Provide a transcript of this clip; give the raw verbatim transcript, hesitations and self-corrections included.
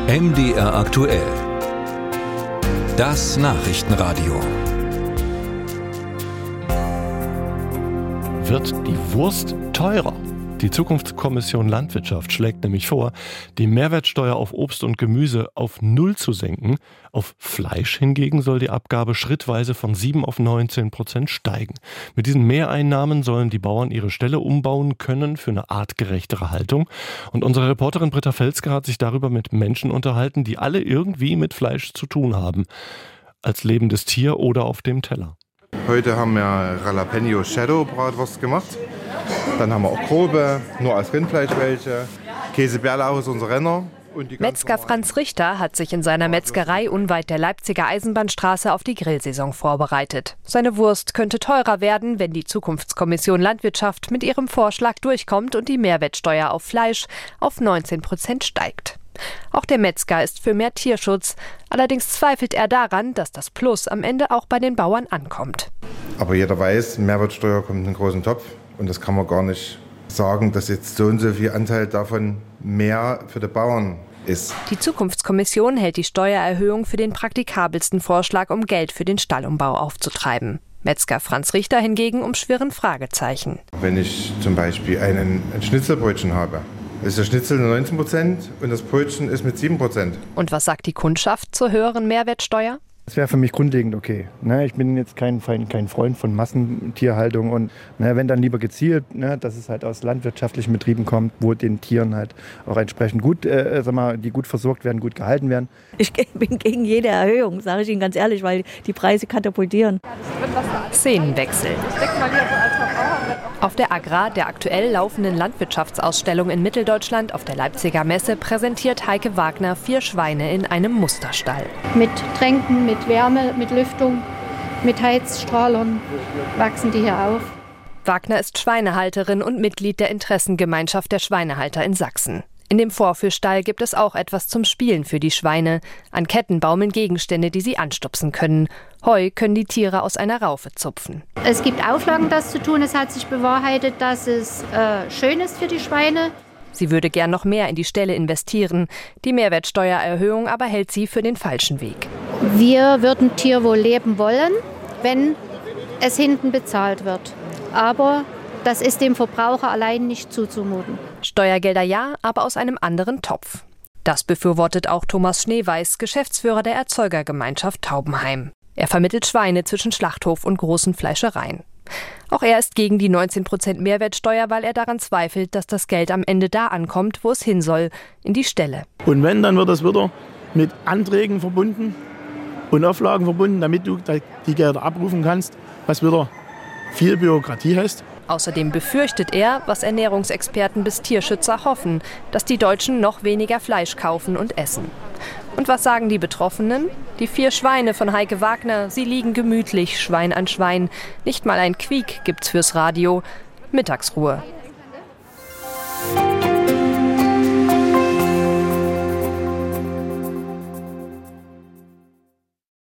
M D R aktuell. Das Nachrichtenradio. Wird die Wurst teurer? Die Zukunftskommission Landwirtschaft schlägt nämlich vor, die Mehrwertsteuer auf Obst und Gemüse auf null zu senken. Auf Fleisch hingegen soll die Abgabe schrittweise von sieben auf neunzehn Prozent steigen. Mit diesen Mehreinnahmen sollen die Bauern ihre Ställe umbauen können für eine artgerechtere Haltung. Und unsere Reporterin Britta Felske hat sich darüber mit Menschen unterhalten, die alle irgendwie mit Fleisch zu tun haben. Als lebendes Tier oder auf dem Teller. Heute haben wir Jalapeno Shadow Bratwurst gemacht. Dann haben wir auch grobe, nur als Rindfleisch welche. Käsebärlauch ist unser Renner. Metzger Franz Richter hat sich in seiner Metzgerei unweit der Leipziger Eisenbahnstraße auf die Grillsaison vorbereitet. Seine Wurst könnte teurer werden, wenn die Zukunftskommission Landwirtschaft mit ihrem Vorschlag durchkommt und die Mehrwertsteuer auf Fleisch auf neunzehn Prozent steigt. Auch der Metzger ist für mehr Tierschutz. Allerdings zweifelt er daran, dass das Plus am Ende auch bei den Bauern ankommt. Aber jeder weiß, Mehrwertsteuer kommt in einen großen Topf. Und das kann man gar nicht sagen, dass jetzt so und so viel Anteil davon mehr für die Bauern ist. Die Zukunftskommission hält die Steuererhöhung für den praktikabelsten Vorschlag, um Geld für den Stallumbau aufzutreiben. Metzger Franz Richter hingegen umschwirren Fragezeichen. Wenn ich zum Beispiel einen, ein Schnitzelbrötchen habe, ist der Schnitzel neunzehn Prozent und das Brötchen ist mit sieben Prozent. Und was sagt die Kundschaft zur höheren Mehrwertsteuer? Das wäre für mich grundlegend okay. Ne, ich bin jetzt kein, kein Freund von Massentierhaltung und ne, wenn dann lieber gezielt, ne, dass es halt aus landwirtschaftlichen Betrieben kommt, wo den Tieren halt auch entsprechend gut, äh, sag mal, die gut versorgt werden, gut gehalten werden. Ich bin gegen jede Erhöhung, sage ich Ihnen ganz ehrlich, weil die Preise katapultieren. Szenenwechsel. Auf der Agra, der aktuell laufenden Landwirtschaftsausstellung in Mitteldeutschland auf der Leipziger Messe, präsentiert Heike Wagner vier Schweine in einem Musterstall. Mit Tränken, mit Wärme, mit Lüftung, mit Heizstrahlern wachsen die hier auf. Wagner ist Schweinehalterin und Mitglied der Interessengemeinschaft der Schweinehalter in Sachsen. In dem Vorführstall gibt es auch etwas zum Spielen für die Schweine. An Ketten baumeln Gegenstände, die sie anstupsen können. Heu können die Tiere aus einer Raufe zupfen. Es gibt Auflagen, das zu tun. Es hat sich bewahrheitet, dass es äh, schön ist für die Schweine. Sie würde gern noch mehr in die Ställe investieren. Die Mehrwertsteuererhöhung aber hält sie für den falschen Weg. Wir würden Tierwohl leben wollen, wenn es hinten bezahlt wird. Aber das ist dem Verbraucher allein nicht zuzumuten. Steuergelder ja, aber aus einem anderen Topf. Das befürwortet auch Thomas Schneeweiß, Geschäftsführer der Erzeugergemeinschaft Taubenheim. Er vermittelt Schweine zwischen Schlachthof und großen Fleischereien. Auch er ist gegen die neunzehn Prozent Mehrwertsteuer, weil er daran zweifelt, dass das Geld am Ende da ankommt, wo es hin soll, in die Ställe. Und wenn, dann wird das wieder mit Anträgen verbunden und Auflagen verbunden, damit du die Gelder abrufen kannst, was wieder viel Bürokratie heißt. Außerdem befürchtet er, was Ernährungsexperten bis Tierschützer hoffen, dass die Deutschen noch weniger Fleisch kaufen und essen. Und was sagen die Betroffenen? Die vier Schweine von Heike Wagner, sie liegen gemütlich, Schwein an Schwein. Nicht mal ein Quiek gibt's fürs Radio. Mittagsruhe.